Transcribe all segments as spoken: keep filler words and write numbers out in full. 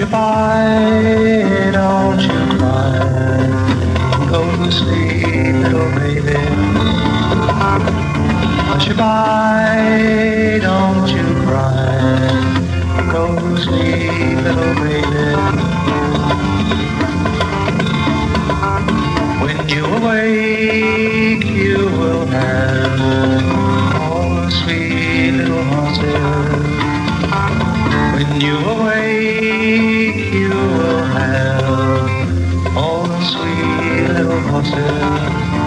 Hush-a-bye, don't you cry. Go to sleep, little baby. Hush-a-bye, don't you cry. Go to sleep, little baby. When you awake, you will have all the sweet little horses. When you awake, you will have all the sweet little horses.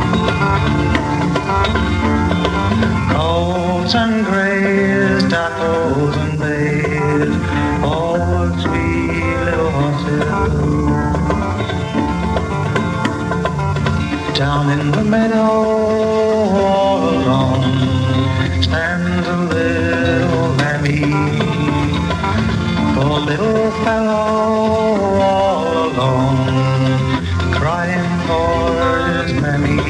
Colts and grays, dapples and bays, all the sweet little horses. Down in the meadow, all alone, stands a little lammy. Poor little fellow, all alone, crying for his mammy.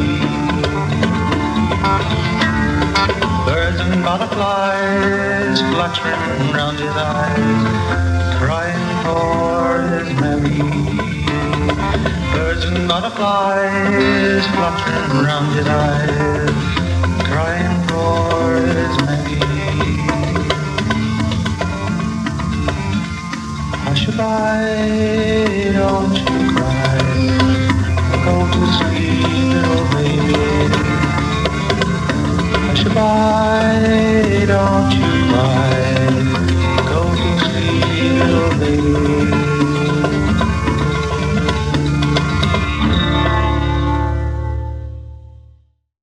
Birds and butterflies fluttering round his eyes, crying for his mammy. Birds and butterflies fluttering round his eyes, crying for his mammy. Hush-a-bye, don't you cry. Go to sleep, little baby. Hush-a-bye, don't you cry.